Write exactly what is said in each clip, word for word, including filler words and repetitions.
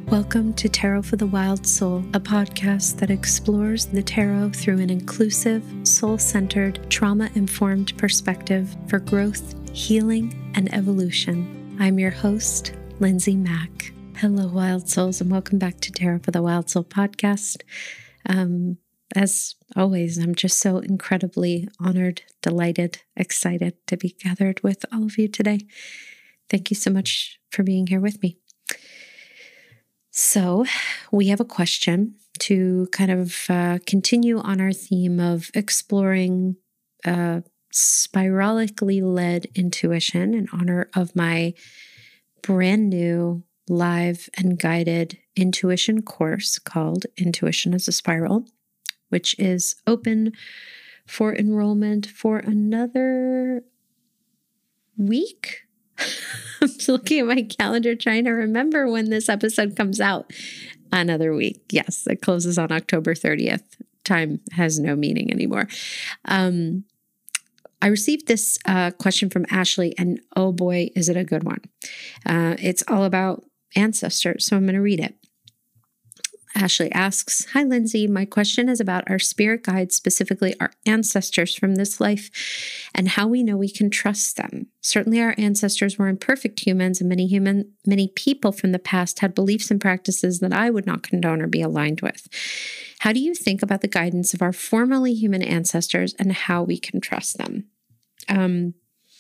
Welcome to Tarot for the Wild Soul, a podcast that explores the tarot through an inclusive, soul-centered, trauma-informed perspective for growth, healing, and evolution. I'm your host, Lindsay Mack. Hello, Wild Souls, and welcome back to Tarot for the Wild Soul podcast. Um, as always, I'm just so incredibly honored, delighted, excited to be gathered with all of you today. Thank you so much for being here with me. So we have a question to kind of uh, continue on our theme of exploring uh, spiralically led intuition in honor of my brand new live and guided intuition course called Intuition as a Spiral, which is open for enrollment for another week. I'm looking at my calendar trying to remember when this episode comes out. Another week. Yes, it closes on October thirtieth. Time has no meaning anymore. Um, I received this uh, question from Ashley, and oh boy, is it a good one. Uh, it's all about ancestors, so I'm going to read it. Ashley asks, "Hi, Lindsay. My question is about our spirit guides, specifically our ancestors from this life, and how we know we can trust them. Certainly, our ancestors were imperfect humans, and many human, many people from the past had beliefs and practices that I would not condone or be aligned with. How do you think about the guidance of our formerly human ancestors and how we can trust them?" Um,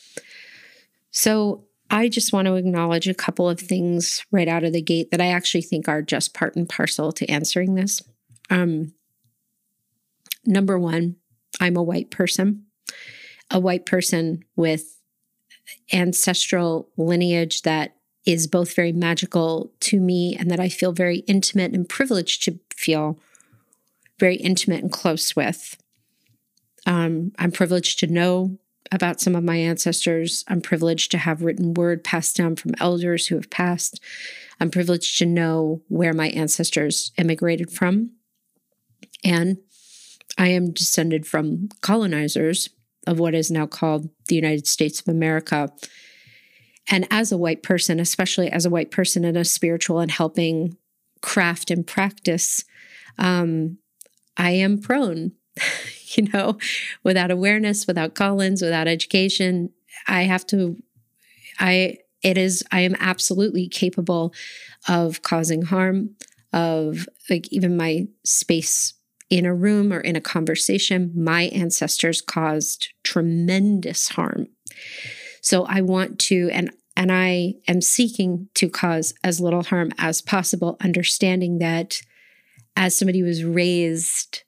so I just want to acknowledge a couple of things right out of the gate that I actually think are just part and parcel to answering this. Um, number one, I'm a white person, a white person with ancestral lineage that is both very magical to me and that I feel very intimate and privileged to feel very intimate and close with. Um, I'm privileged to know about some of my ancestors. I'm privileged to have written word passed down from elders who have passed. I'm privileged to know where my ancestors immigrated from. And I am descended from colonizers of what is now called the United States of America. And as a white person, especially as a white person in a spiritual and helping craft and practice, um, I am prone You know, without awareness, without call-ins, without education, I have to, I, it is, I am absolutely capable of causing harm, of like even my space in a room or in a conversation. My ancestors caused tremendous harm. So I want to, and, and I am seeking to cause as little harm as possible, understanding that as somebody who was raised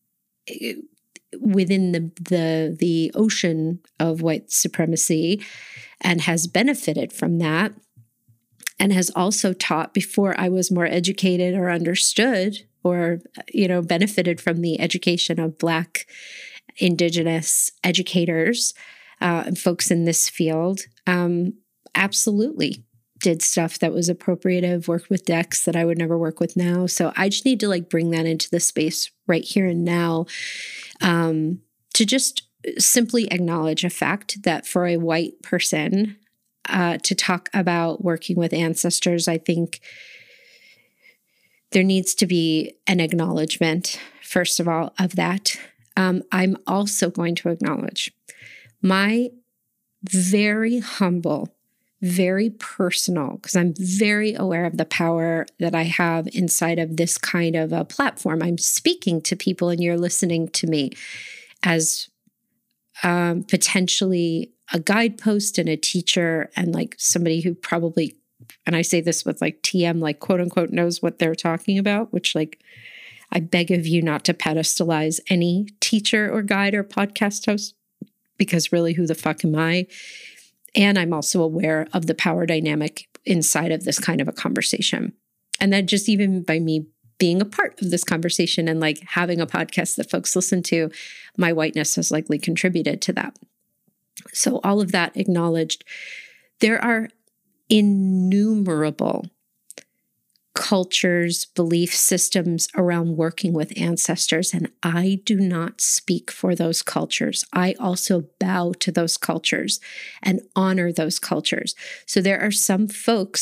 within the, the the ocean of white supremacy and has benefited from that, and has also taught before I was more educated or understood or, you know, benefited from the education of Black, Indigenous educators uh, and folks in this field, um, absolutely did stuff that was appropriative, worked with decks that I would never work with now. So I just need to like bring that into the space right here and now, um, to just simply acknowledge a fact that for a white person uh, to talk about working with ancestors, I think there needs to be an acknowledgement, first of all, of that. Um, I'm also going to acknowledge my very humble, very personal, because I'm very aware of the power that I have inside of this kind of a platform. I'm speaking to people and you're listening to me as um, potentially a guidepost and a teacher and like somebody who probably, and I say this with like T M, like quote unquote, knows what they're talking about, which like, I beg of you not to pedestalize any teacher or guide or podcast host, because really who the fuck am I? And I'm also aware of the power dynamic inside of this kind of a conversation. And that just even by me being a part of this conversation and like having a podcast that folks listen to, my whiteness has likely contributed to that. So all of that acknowledged, there are innumerable cultures, belief systems around working with ancestors, and I do not speak for those cultures. I also bow to those cultures and honor those cultures. So there are some folks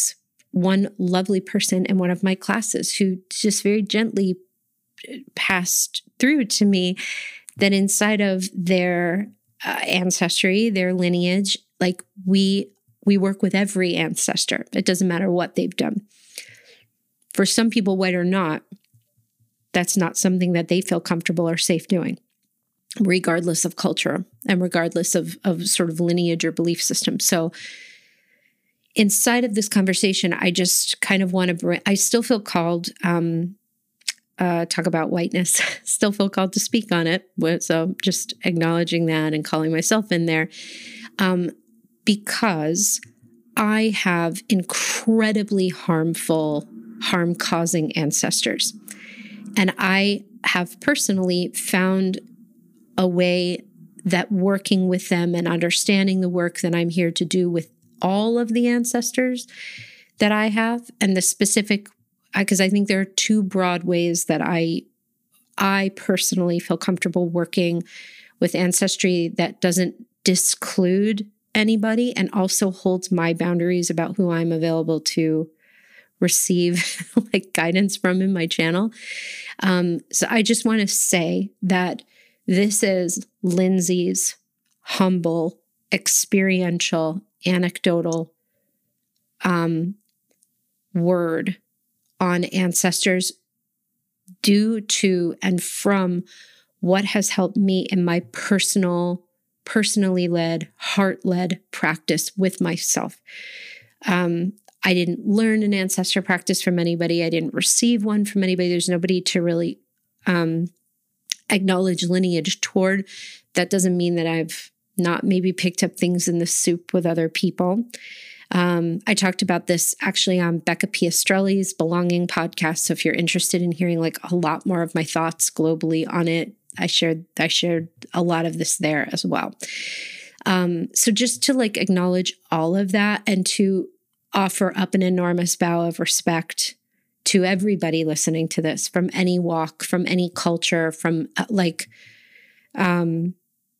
one lovely person in one of my classes who just very gently passed through to me that inside of their uh, ancestry, their lineage, like we we work with every ancestor. It doesn't matter what they've done. For some people, white or not, that's not something that they feel comfortable or safe doing, regardless of culture and regardless of, of sort of lineage or belief system. So inside of this conversation, I just kind of want to bring, I still feel called, um, uh, talk about whiteness, still feel called to speak on it. So just acknowledging that and calling myself in there, um, because I have incredibly harmful, harm-causing ancestors. And I have personally found a way that working with them and understanding the work that I'm here to do with all of the ancestors that I have, and the specific, because I think there are two broad ways that I, I personally feel comfortable working with ancestry that doesn't disclude anybody and also holds my boundaries about who I'm available to receive like guidance from in my channel. Um, so I just want to say that this is Lindsay's humble, experiential, anecdotal um, word on ancestors due to and from what has helped me in my personal, personally led, heart-led practice with myself. Um, I didn't learn an ancestor practice from anybody. I didn't receive one from anybody. There's nobody to really um, acknowledge lineage toward. That doesn't mean that I've not maybe picked up things in the soup with other people. Um, I talked about this actually on Becca Piastrelli's Belonging podcast. So if you're interested in hearing like a lot more of my thoughts globally on it, I shared I shared a lot of this there as well. Um, so just to like acknowledge all of that and to offer up an enormous bow of respect to everybody listening to this from any walk, from any culture, from uh, like um,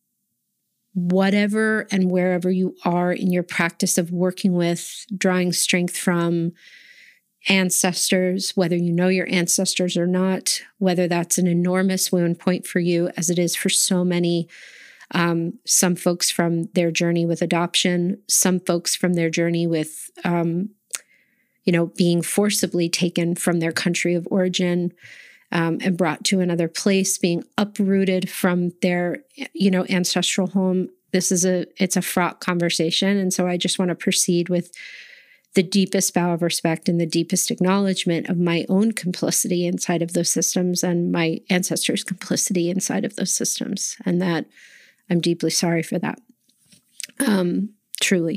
whatever and wherever you are in your practice of working with, drawing strength from ancestors, whether you know your ancestors or not, whether that's an enormous wound point for you, as it is for so many. Um, some folks from their journey with adoption, some folks from their journey with, um, you know, being forcibly taken from their country of origin um, and brought to another place, being uprooted from their, you know, ancestral home. This is a, it's a fraught conversation. And so I just want to proceed with the deepest bow of respect and the deepest acknowledgement of my own complicity inside of those systems and my ancestors' complicity inside of those systems. And that I'm deeply sorry for that, um, truly.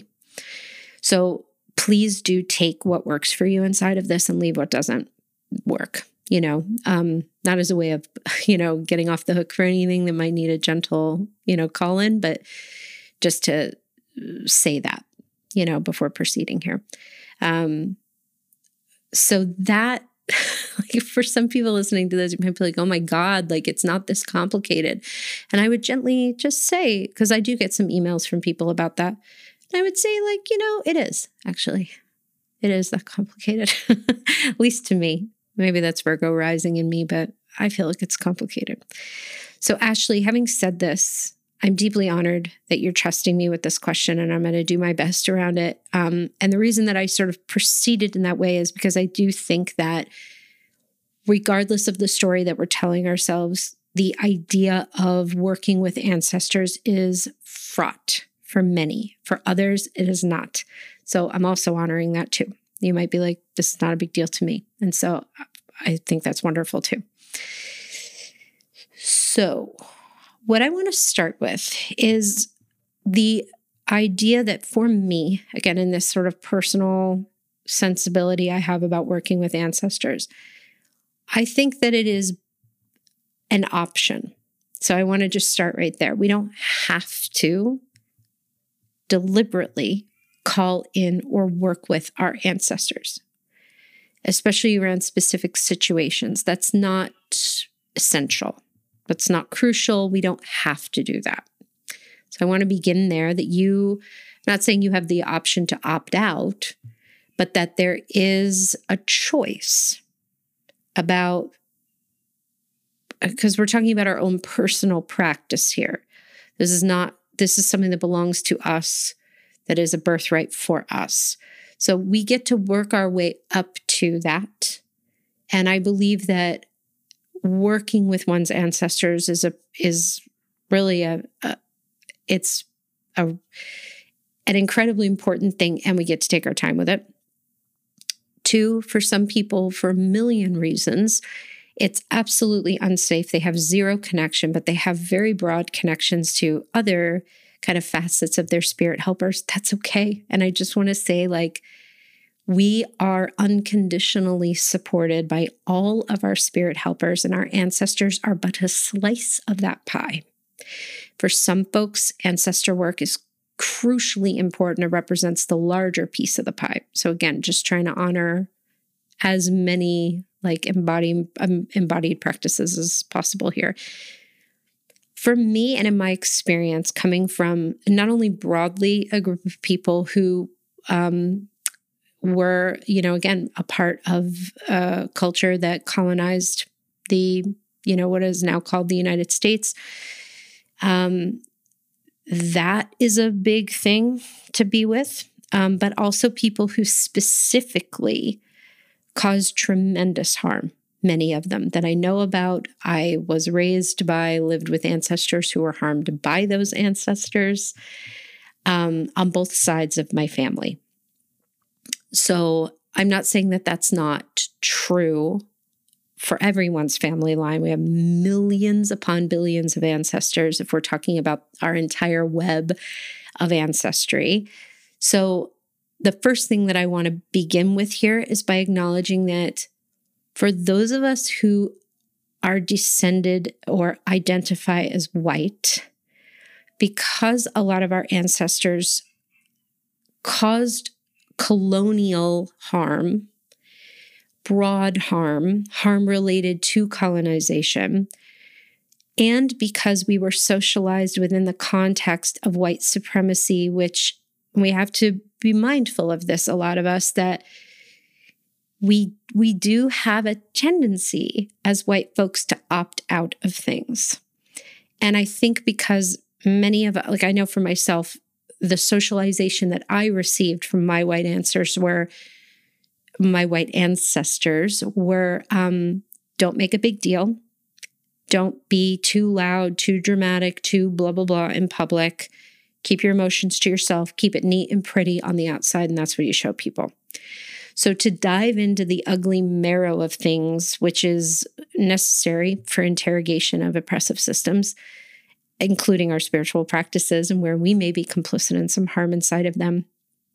So please do take what works for you inside of this and leave what doesn't work, you know, um, not as a way of, you know, getting off the hook for anything that might need a gentle, you know, call in, but just to say that, you know, before proceeding here. Um, so that, like for some people listening to this, you might be like, oh my God, like it's not this complicated. And I would gently just say, because I do get some emails from people about that. And I would say like, you know, it is actually, it is that complicated, at least to me. Maybe that's Virgo rising in me, but I feel like it's complicated. So Ashley, having said this, I'm deeply honored that you're trusting me with this question, and I'm going to do my best around it. Um, and the reason that I sort of proceeded in that way is because I do think that regardless of the story that we're telling ourselves, the idea of working with ancestors is fraught for many. For others, it is not. So I'm also honoring that too. You might be like, this is not a big deal to me. And so I think that's wonderful too. So what I want to start with is the idea that for me, again, in this sort of personal sensibility I have about working with ancestors, I think that it is an option. So I want to just start right there. We don't have to deliberately call in or work with our ancestors, especially around specific situations. That's not essential. That's not crucial. We don't have to do that. So I want to begin there that you, I'm not saying you have the option to opt out, but that there is a choice about, because we're talking about our own personal practice here. This is not, this is something that belongs to us, that is a birthright for us. So we get to work our way up to that. And I believe that working with one's ancestors is a is really a, a it's a an incredibly important thing, and we get to take our time with it. Two, for some people, for a million reasons, it's absolutely unsafe. They have zero connection, but they have very broad connections to other kind of facets of their spirit helpers. That's okay. And I just want to say, like, we are unconditionally supported by all of our spirit helpers, and our ancestors are but a slice of that pie. For some folks, ancestor work is crucially important. It represents the larger piece of the pie. So again, just trying to honor as many like embodied, um, embodied practices as possible here. For me, and in my experience, coming from not only broadly a group of people who um, were, you know, again, a part of a culture that colonized the, you know, what is now called the United States, um, that is a big thing to be with, um, but also people who specifically caused tremendous harm. Many of them that I know about, I was raised by, lived with ancestors who were harmed by those ancestors um, on both sides of my family. So I'm not saying that that's not true for everyone's family line. We have millions upon billions of ancestors if we're talking about our entire web of ancestry. So the first thing that I want to begin with here is by acknowledging that for those of us who are descended or identify as white, because a lot of our ancestors caused colonial harm, broad harm, harm related to colonization, and because we were socialized within the context of white supremacy, which we have to be mindful of this, a lot of us, that we we do have a tendency as white folks to opt out of things. And I think because many of, like I know for myself, the socialization that I received from my white ancestors were, my white ancestors were, um, don't make a big deal. Don't be too loud, too dramatic, too blah, blah, blah in public. Keep your emotions to yourself. Keep it neat and pretty on the outside, and that's what you show people. So to dive into the ugly marrow of things, which is necessary for interrogation of oppressive systems, including our spiritual practices and where we may be complicit in some harm inside of them,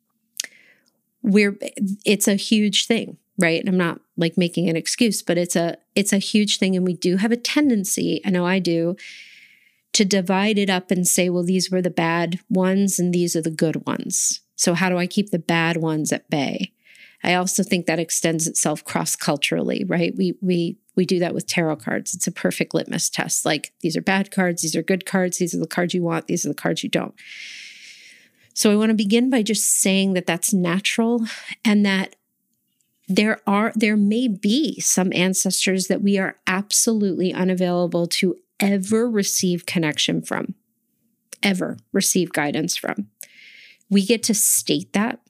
we're it's a huge thing, right? And I'm not like making an excuse, but it's a it's a huge thing. And we do have a tendency, I know I do, to divide it up and say, well, these were the bad ones and these are the good ones. So how do I keep the bad ones at bay? I also think that extends itself cross-culturally, right? We we we do that with tarot cards. It's a perfect litmus test. Like, these are bad cards, these are good cards, these are the cards you want, these are the cards you don't. So I want to begin by just saying that that's natural, and that there are there may be some ancestors that we are absolutely unavailable to ever receive connection from, ever receive guidance from. We get to state that.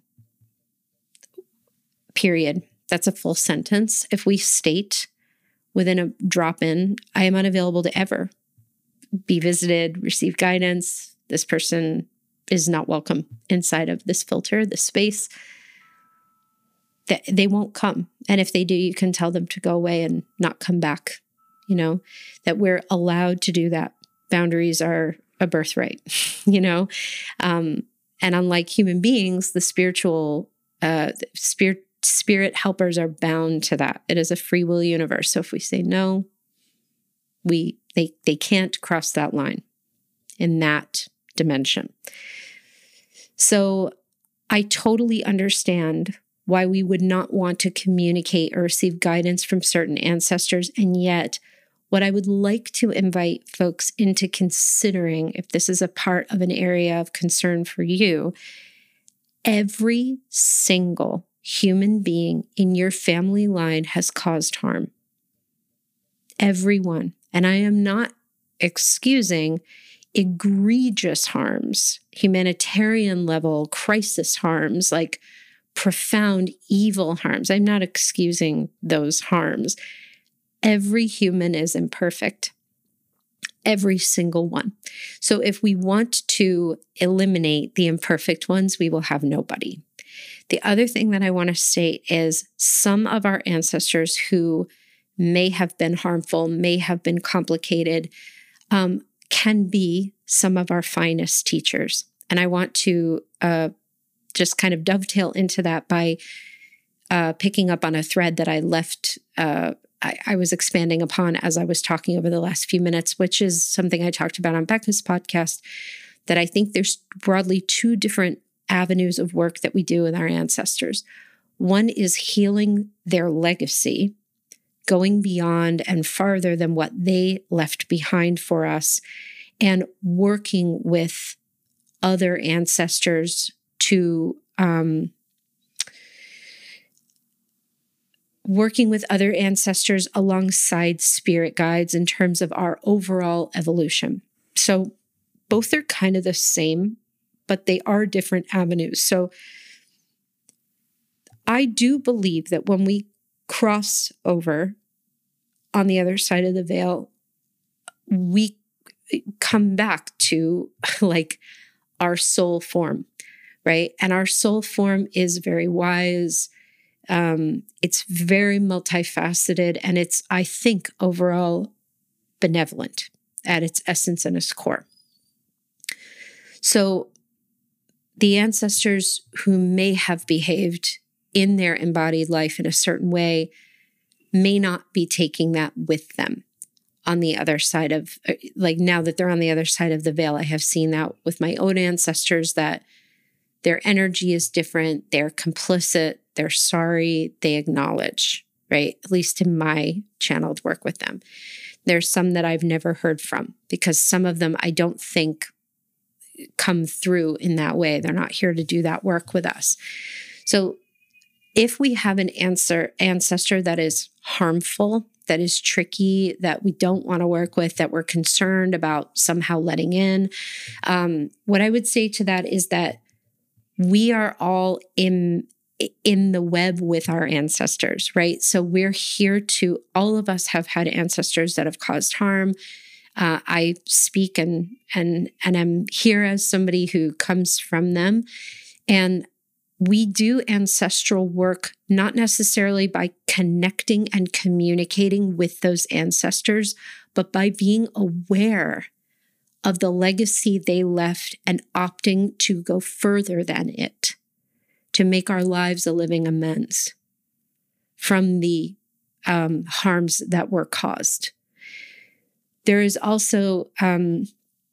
Period. That's a full sentence. If we state within a drop-in, I am unavailable to ever be visited, receive guidance, this person is not welcome inside of this filter, this space, that they won't come. And if they do, you can tell them to go away and not come back. You know, that we're allowed to do that. Boundaries are a birthright, you know? Um, and unlike human beings, the spiritual, uh, spirit, spirit helpers are bound to that. It is a free will universe. So if we say no, we they they can't cross that line in that dimension. So I totally understand why we would not want to communicate or receive guidance from certain ancestors. And yet, what I would like to invite folks into considering, if this is a part of an area of concern for you, every single human being in your family line has caused harm. Everyone. And I am not excusing egregious harms, humanitarian level crisis harms, like profound evil harms. I'm not excusing those harms. Every human is imperfect. Every single one. So if we want to eliminate the imperfect ones, we will have nobody. The other thing that I want to state is some of our ancestors who may have been harmful, may have been complicated, um, can be some of our finest teachers. And I want to uh, just kind of dovetail into that by uh, picking up on a thread that I left uh, I, I was expanding upon as I was talking over the last few minutes, which is something I talked about on Becca's podcast, that I think there's broadly two different avenues of work that we do with our ancestors. One is healing their legacy, going beyond and farther than what they left behind for us, and working with other ancestors to um, working with other ancestors alongside spirit guides in terms of our overall evolution. So both are kind of the same, but they are different avenues. So I do believe that when we cross over on the other side of the veil, we come back to like our soul form, right? And our soul form is very wise. Um, it's very multifaceted, and it's, I think, overall benevolent at its essence and its core. So the ancestors who may have behaved in their embodied life in a certain way may not be taking that with them on the other side of, like now that they're on the other side of the veil. I have seen that with my own ancestors, that their energy is different, they're complicit, they're sorry, they acknowledge, right? At least in my channeled work with them. There's some that I've never heard from because some of them I don't think come through in that way. They're not here to do that work with us. So if we have an answer, ancestor that is harmful, that is tricky, that we don't want to work with, that we're concerned about somehow letting in, um, what I would say to that is that we are all in, in the web with our ancestors, right? So we're here to, all of us have had ancestors that have caused harm. Uh, I speak and and and I'm here as somebody who comes from them. And we do ancestral work, not necessarily by connecting and communicating with those ancestors, but by being aware of the legacy they left and opting to go further than it, to make our lives a living amends from the um, harms that were caused. There is also um,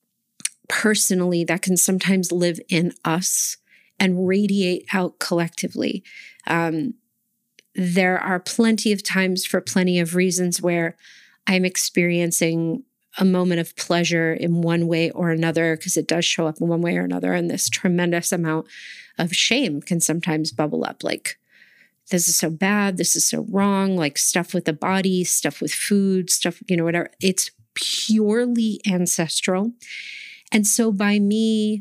personally that can sometimes live in us and radiate out collectively. Um, there are plenty of times for plenty of reasons where I'm experiencing a moment of pleasure in one way or another, because it does show up in one way or another. And this tremendous amount of shame can sometimes bubble up, like, this is so bad, this is so wrong, like stuff with the body, stuff with food, stuff, you know, whatever. It's purely ancestral. And so by me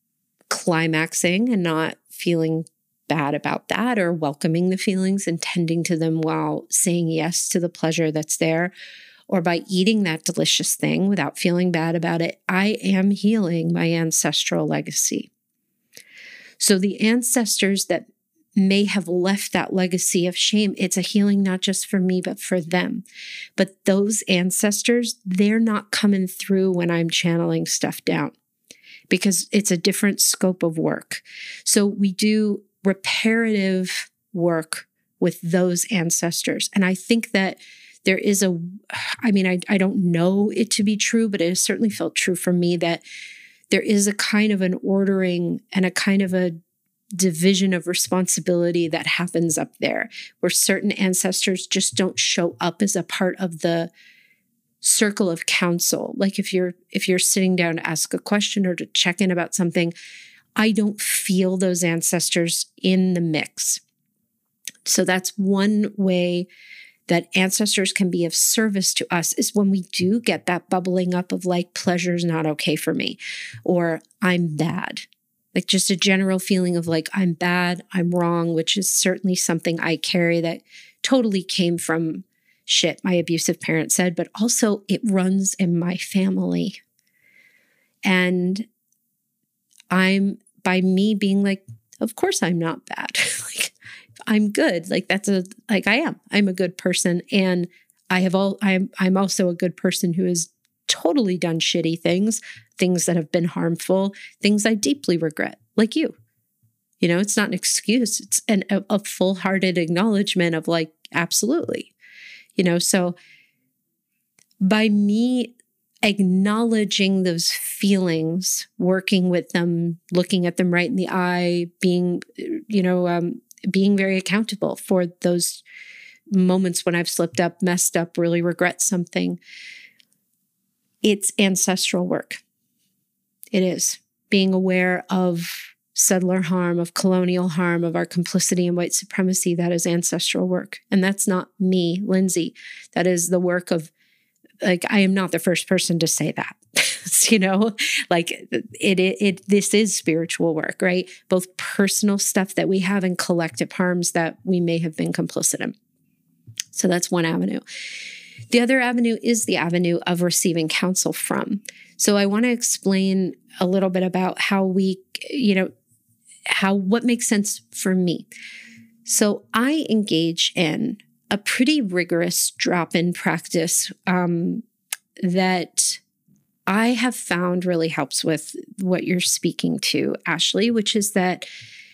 climaxing and not feeling bad about that, or welcoming the feelings and tending to them while saying yes to the pleasure that's there, or by eating that delicious thing without feeling bad about it, I am healing my ancestral legacy. So the ancestors that may have left that legacy of shame, it's a healing not just for me, but for them. But those ancestors, they're not coming through when I'm channeling stuff down, because it's a different scope of work. So we do reparative work with those ancestors. And I think that there is a, I mean, I, I don't know it to be true, but it has certainly felt true for me that there is a kind of an ordering and a kind of a division of responsibility that happens up there, where certain ancestors just don't show up as a part of the circle of counsel. Like if you're if you're sitting down to ask a question or to check in about something, I don't feel those ancestors in the mix. So that's one way that ancestors can be of service to us, is when we do get that bubbling up of like, pleasure's not okay for me, or I'm bad. Like just a general feeling of like, I'm bad, I'm wrong, which is certainly something I carry that totally came from shit my abusive parents said, but also it runs in my family. And I'm, by me being like, of course I'm not bad. Like, I'm good. Like that's a, like I am, I'm a good person. And I have all, I'm, I'm also a good person who has totally done shitty things, things that have been harmful, things I deeply regret, like you. You know, it's not an excuse. It's an, a, a full-hearted acknowledgement of like, absolutely. You know, so by me acknowledging those feelings, working with them, looking at them right in the eye, being, you know, um, being very accountable for those moments when I've slipped up, messed up, really regret something. It's ancestral work. It is. Being aware of settler harm, of colonial harm, of our complicity in white supremacy, that is ancestral work. And that's not me, Lindsay. That is the work of, like, I am not the first person to say that. You know, like it, it, it, this is spiritual work, right? Both personal stuff that we have and collective harms that we may have been complicit in. So that's one avenue. The other avenue is the avenue of receiving counsel from. So I want to explain a little bit about how we, you know, how, what makes sense for me. So I engage in a pretty rigorous drop-in practice um, that I have found really helps with what you're speaking to, Ashley, which is that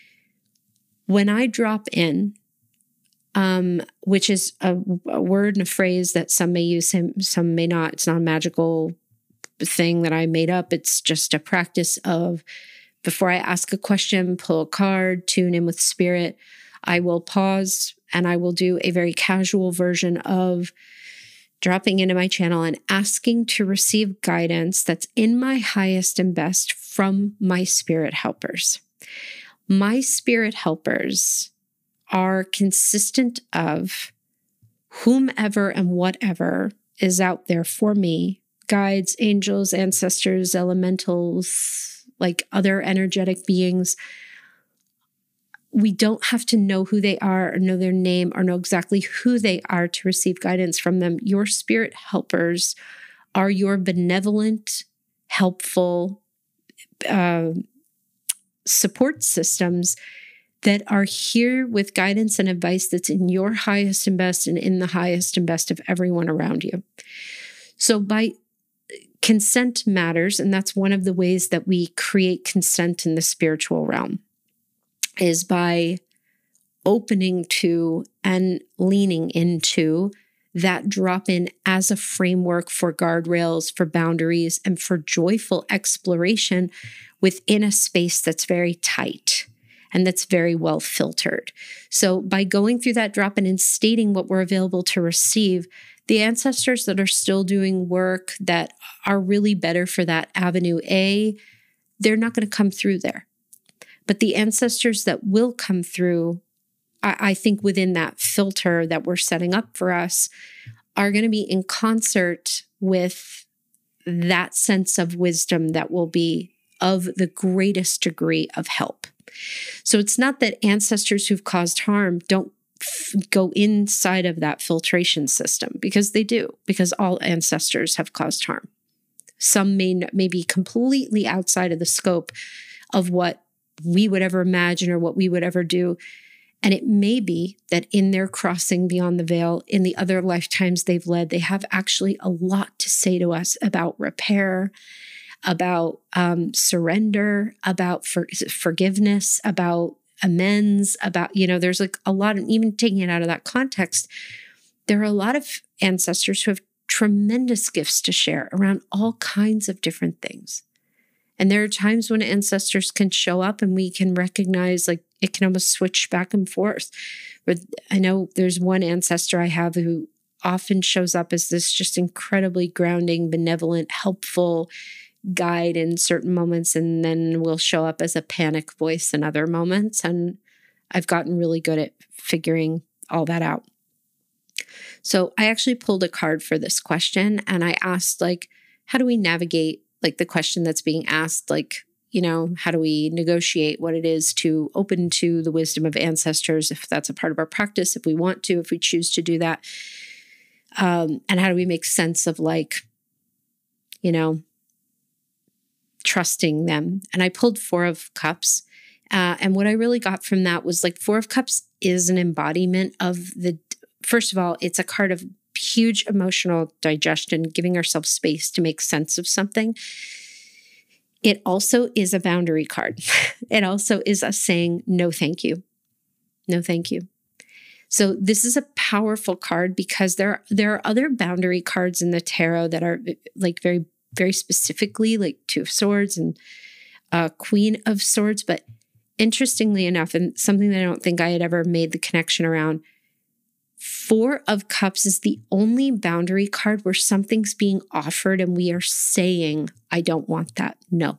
when I drop in, um, which is a, a word and a phrase that some may use, some may not. It's not a magical thing that I made up. It's just a practice of, before I ask a question, pull a card, tune in with spirit, I will pause and I will do a very casual version of dropping into my channel and asking to receive guidance that's in my highest and best from my spirit helpers. My spirit helpers are consistent of whomever and whatever is out there for me, guides, angels, ancestors, elementals, like other energetic beings. We don't have to know who they are or know their name or know exactly who they are to receive guidance from them. Your spirit helpers are your benevolent, helpful uh, support systems that are here with guidance and advice that's in your highest and best and in the highest and best of everyone around you. So by consent matters, and that's one of the ways that we create consent in the spiritual realm, is by opening to and leaning into that drop-in as a framework for guardrails, for boundaries, and for joyful exploration within a space that's very tight and that's very well filtered. So by going through that drop-in and stating what we're available to receive, the ancestors that are still doing work that are really better for that avenue A, they're not going to come through there. But the ancestors that will come through, I, I think within that filter that we're setting up for us, are going to be in concert with that sense of wisdom that will be of the greatest degree of help. So it's not that ancestors who've caused harm don't f- go inside of that filtration system, because they do, because all ancestors have caused harm. Some may, may be completely outside of the scope of what we would ever imagine or what we would ever do. And it may be that in their crossing beyond the veil, in the other lifetimes they've led, they have actually a lot to say to us about repair, about um, surrender, about for, forgiveness, about amends, about, you know, there's like a lot of, even taking it out of that context, there are a lot of ancestors who have tremendous gifts to share around all kinds of different things. And there are times when ancestors can show up and we can recognize, like, it can almost switch back and forth. But I know there's one ancestor I have who often shows up as this just incredibly grounding, benevolent, helpful guide in certain moments, and then will show up as a panic voice in other moments. And I've gotten really good at figuring all that out. So I actually pulled a card for this question, and I asked, like, how do we navigate like the question that's being asked? Like, you know, how do we negotiate what it is to open to the wisdom of ancestors, if that's a part of our practice, if we want to, if we choose to do that? Um, and how do we make sense of, like, you know, trusting them? And I pulled Four of Cups. Uh, and what I really got from that was, like, Four of Cups is an embodiment of the, first of all, it's a card of huge emotional digestion, giving ourselves space to make sense of something. It also is a boundary card. It also is us saying, no, thank you. No, thank you. So this is a powerful card because there, there are other boundary cards in the tarot that are like very, very specifically like Two of Swords and uh, Queen of Swords. But interestingly enough, and something that I don't think I had ever made the connection around, Four of Cups is the only boundary card where something's being offered and we are saying, I don't want that. No.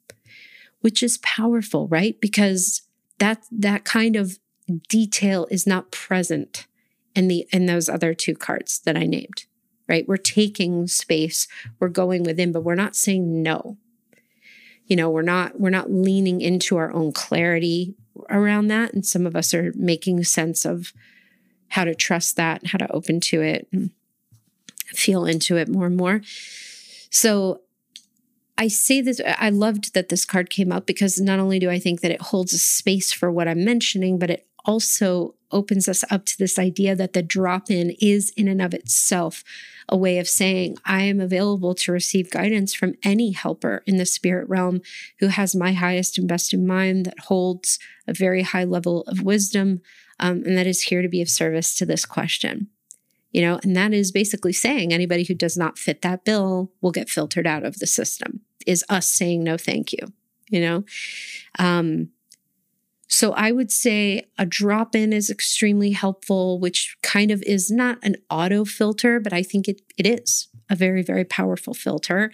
Which is powerful, right? Because that that kind of detail is not present in the in those other two cards that I named, right? We're taking space, we're going within, but we're not saying no. You know, we're not we're not leaning into our own clarity around that. And some of us are making sense of how to trust that, how to open to it, and feel into it more and more. So I say this, I loved that this card came up because not only do I think that it holds a space for what I'm mentioning, but it also opens us up to this idea that the drop-in is in and of itself a way of saying, I am available to receive guidance from any helper in the spirit realm who has my highest and best in mind, that holds a very high level of wisdom, um, and that is here to be of service to this question. You know, and that is basically saying anybody who does not fit that bill will get filtered out of the system, is us saying no, thank you, you know? Um, so I would say a drop-in is extremely helpful, which kind of is not an auto filter, but I think it it is a very, very powerful filter.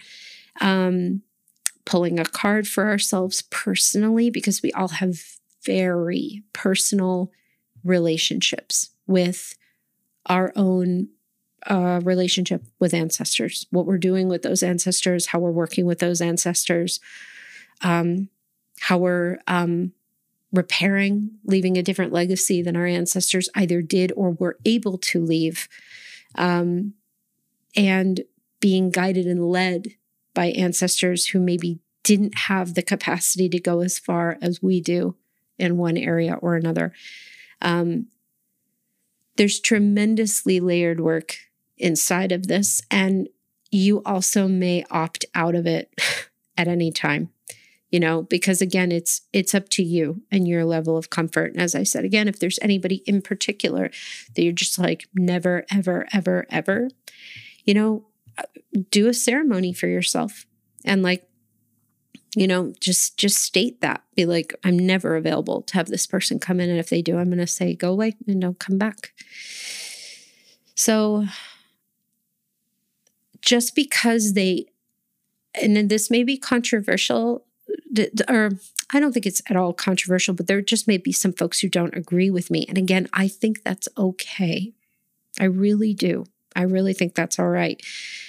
Um, pulling a card for ourselves personally, because we all have very personal relationships with our own uh, relationship with ancestors, what we're doing with those ancestors, how we're working with those ancestors, um, how we're um, repairing, leaving a different legacy than our ancestors either did or were able to leave, um, and being guided and led by ancestors who maybe didn't have the capacity to go as far as we do in one area or another. Um, There's tremendously layered work inside of this, and you also may opt out of it at any time, you know, because again, it's it's up to you and your level of comfort. And as I said, again, if there's anybody in particular that you're just like, never, ever, ever, ever, you know, do a ceremony for yourself and like, you know, just just state that. Be like, I'm never available to have this person come in. And if they do, I'm going to say, go away and don't come back. So just because they, and this may be controversial, or I don't think it's at all controversial, but there just may be some folks who don't agree with me. And again, I think that's okay. I really do. I really think that's all right.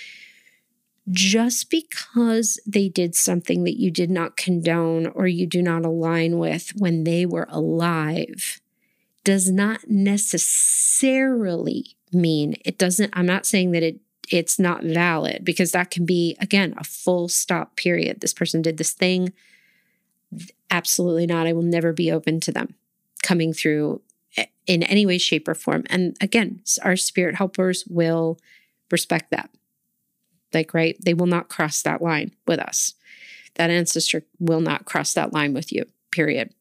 Just because they did something that you did not condone or you do not align with when they were alive does not necessarily mean it doesn't, I'm not saying that it it's not valid, because that can be, again, a full stop period. This person did this thing. Absolutely not. I will never be open to them coming through in any way, shape, or form. And again, our spirit helpers will respect that. Like, right? They will not cross that line with us. That ancestor will not cross that line with you, period.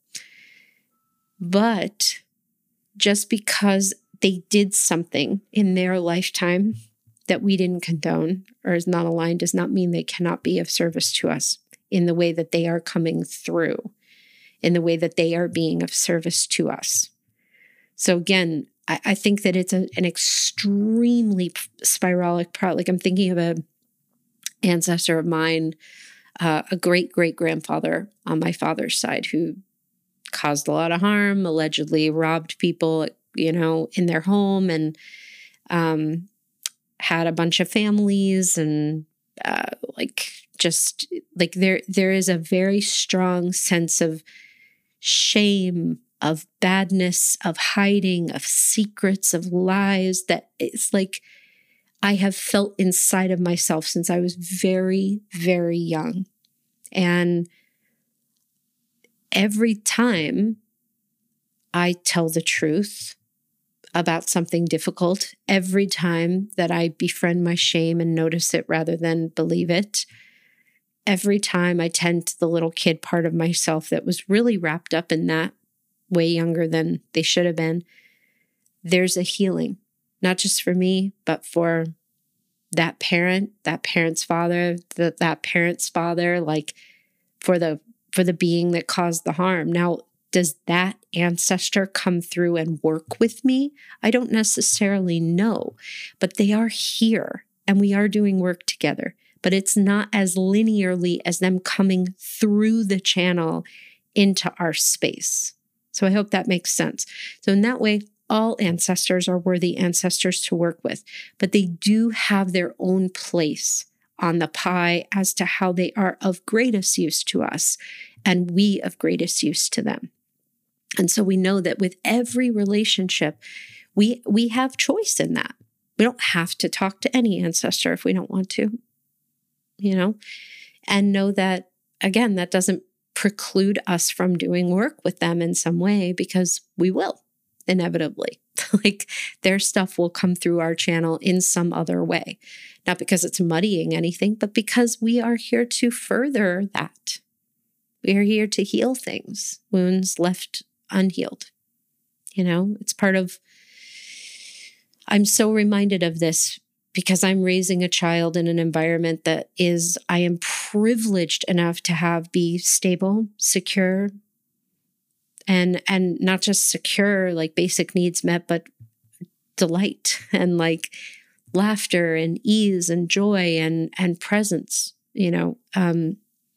But just because they did something in their lifetime that we didn't condone or is not aligned does not mean they cannot be of service to us in the way that they are coming through, in the way that they are being of service to us. So again, I, I think that it's a, an extremely spiralic product. Like I'm thinking of a ancestor of mine, uh, a great great grandfather on my father's side, who caused a lot of harm, allegedly robbed people, you know, in their home, and um, had a bunch of families, and uh, like just like there there is a very strong sense of shame, of badness, of hiding, of secrets, of lies that it's like I have felt inside of myself since I was very, very young. And every time I tell the truth about something difficult, every time that I befriend my shame and notice it rather than believe it, every time I tend to the little kid part of myself that was really wrapped up in that, way younger than they should have been, there's a healing, not just for me, but for that parent, that parent's father, that that parent's father, like for the for the being that caused the harm. Now, does that ancestor come through and work with me? I don't necessarily know, but they are here and we are doing work together. But it's not as linearly as them coming through the channel into our space. So I hope that makes sense. So in that way, all ancestors are worthy ancestors to work with, but they do have their own place on the pie as to how they are of greatest use to us and we of greatest use to them. And so we know that with every relationship, we we have choice in that. We don't have to talk to any ancestor if we don't want to, you know, and know that, again, that doesn't preclude us from doing work with them in some way, because we will inevitably. Like their stuff will come through our channel in some other way, not because it's muddying anything, but because we are here to further that. We are here to heal things, wounds left unhealed. You know, it's part of, I'm so reminded of this because I'm raising a child in an environment that is, I am privileged enough to have be stable, secure, and and not just secure, like basic needs met, but delight and like laughter and ease and joy and and presence, you know, um,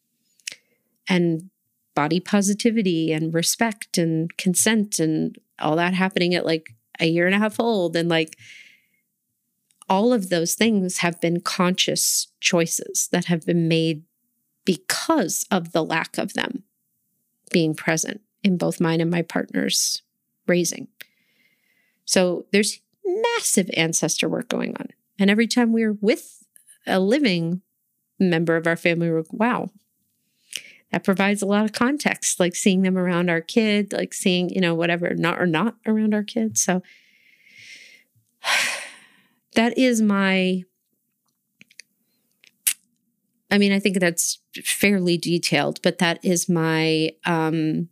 and body positivity and respect and consent and all that happening at like a year and a half old. And like all of those things have been conscious choices that have been made because of the lack of them being present in both mine and my partner's raising. So there's massive ancestor work going on. And every time we're with a living member of our family, we're like, wow, that provides a lot of context, like seeing them around our kid, like seeing, you know, whatever, not or not around our kids. So that is my, I mean, I think that's fairly detailed, but that is my, um,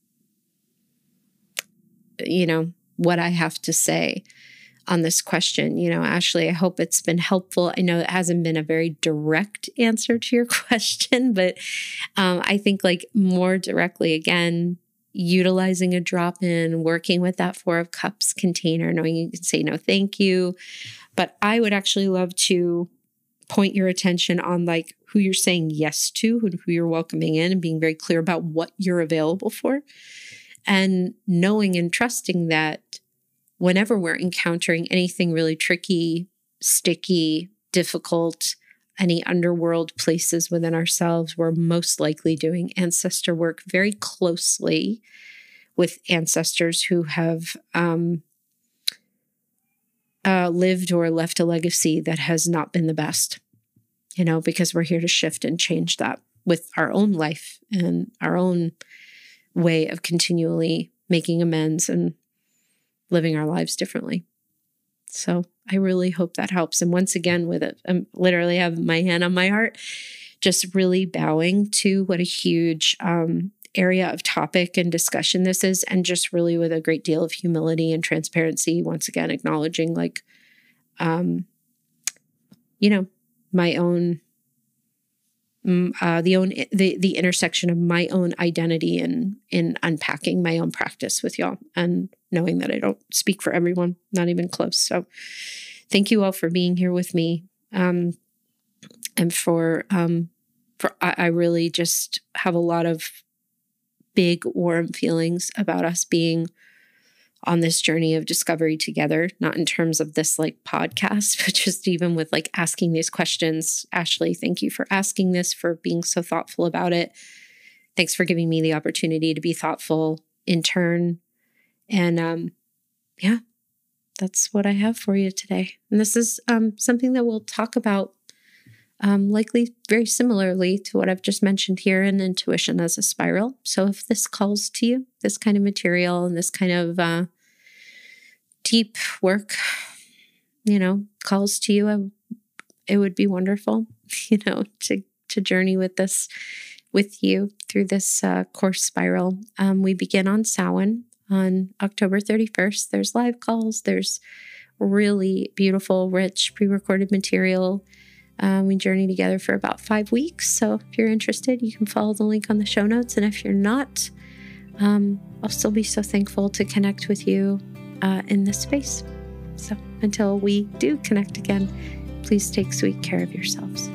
you know, what I have to say on this question. You know, Ashley, I hope it's been helpful. I know it hasn't been a very direct answer to your question, but um, I think like more directly, again, utilizing a drop-in, working with that Four of Cups container, knowing you can say no, thank you. But I would actually love to point your attention on like who you're saying yes to, who, who you're welcoming in, and being very clear about what you're available for. And knowing and trusting that whenever we're encountering anything really tricky, sticky, difficult, any underworld places within ourselves, we're most likely doing ancestor work very closely with ancestors who have um, uh, lived or left a legacy that has not been the best, you know, because we're here to shift and change that with our own life and our own way of continually making amends and living our lives differently. So I really hope that helps. And once again, with it, I literally have my hand on my heart, just really bowing to what a huge um, area of topic and discussion this is. And just really with a great deal of humility and transparency, once again, acknowledging like, um, you know, my own Uh, the own the the intersection of my own identity and in unpacking my own practice with y'all, and knowing that I don't speak for everyone, not even close. So thank you all for being here with me, um, and for um, for I, I really just have a lot of big, warm feelings about us being on this journey of discovery together, not in terms of this like podcast, but just even with like asking these questions. Ashley, thank you for asking this, for being so thoughtful about it. Thanks for giving me the opportunity to be thoughtful in turn. And um, yeah, that's what I have for you today. And this is um, something that we'll talk about um, likely very similarly to what I've just mentioned here in Intuition as a Spiral. So if this calls to you, this kind of material and this kind of uh, deep work, you know, calls to you, I, it would be wonderful, you know, to, to journey with this, with you through this uh, course spiral. Um, we begin on Samhain on October thirty-first. There's live calls. There's really beautiful, rich, pre-recorded material. Um, we journey together for about five weeks. So if you're interested, you can follow the link on the show notes. And if you're not, um, I'll still be so thankful to connect with you uh, in this space. So until we do connect again, please take sweet care of yourselves.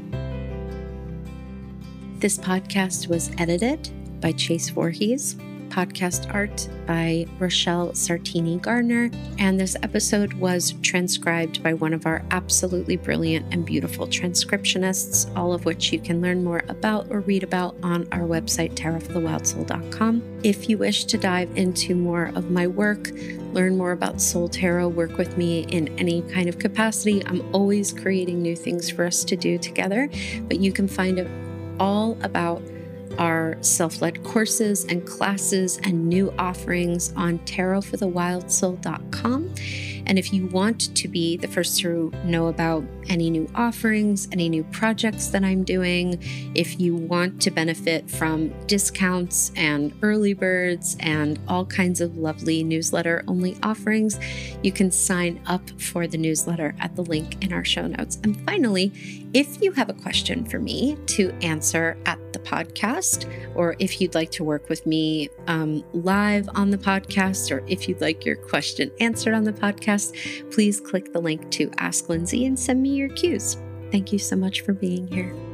This podcast was edited by Chase Voorhees. Podcast art by Rochelle Sartini Gardner, and this episode was transcribed by one of our absolutely brilliant and beautiful transcriptionists, all of which you can learn more about or read about on our website, tarot for the wild soul dot com. If you wish to dive into more of my work, learn more about Soul Tarot, work with me in any kind of capacity, I'm always creating new things for us to do together, but you can find it all about our self-led courses and classes and new offerings on tarot for the wild soul dot com. And if you want to be the first to know about any new offerings, any new projects that I'm doing, if you want to benefit from discounts and early birds and all kinds of lovely newsletter-only offerings, you can sign up for the newsletter at the link in our show notes. And finally, if you have a question for me to answer at the podcast, or if you'd like to work with me um, live on the podcast, or if you'd like your question answered on the podcast, please click the link to Ask Lindsay and send me your cues. Thank you so much for being here.